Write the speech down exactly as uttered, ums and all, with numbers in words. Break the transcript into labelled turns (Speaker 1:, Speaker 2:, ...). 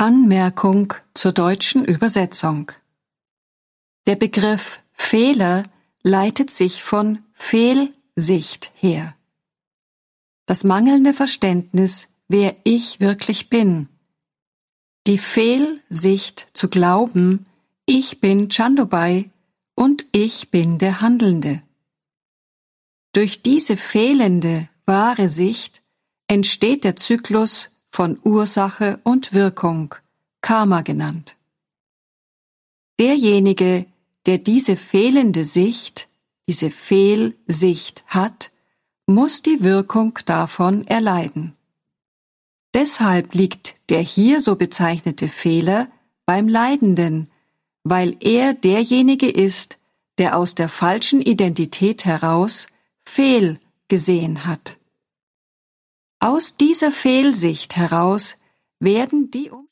Speaker 1: Anmerkung zur deutschen Übersetzung. Der Begriff Fehler leitet sich von Fehlsicht her. Das mangelnde Verständnis, wer ich wirklich bin. Die Fehlsicht zu glauben, ich bin Chandobai und ich bin der Handelnde. Durch diese fehlende, wahre Sicht entsteht der Zyklus von Ursache und Wirkung, Karma genannt. Derjenige, der diese fehlende Sicht, diese Fehlsicht hat, muss die Wirkung davon erleiden. Deshalb liegt der hier so bezeichnete Fehler beim Leidenden, weil er derjenige ist, der aus der falschen Identität heraus fehl gesehen hat. Aus dieser Fehlsicht heraus werden die